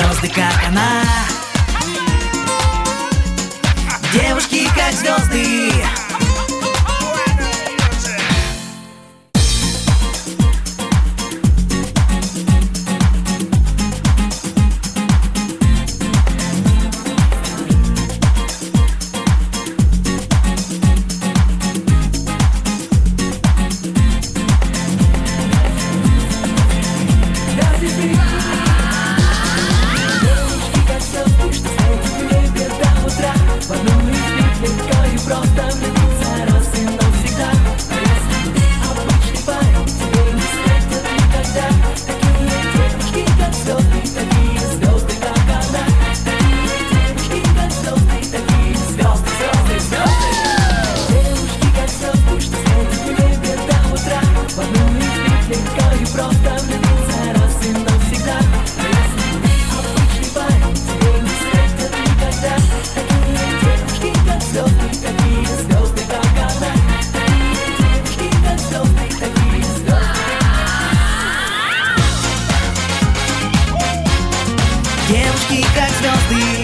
звезды, как она. Девушки, как звезды. Просто влюбиться раз и навсегда. Обычный парень тебе не встретит никогда. Такие девушки, как звезды, такие звезды, как она. Такие девушки, как звезды, такие звезды, звезды, звезды. Девушки, как звезды, что светят небе до утра. В одну из них легко и просто влюбиться раз и навсегда. Обычный парень тебе не встретит никогда. Такие девушки, как звезды, такие звезды, как она. Такие девушки, как звезды, такие звезды. Девушки, как звезды.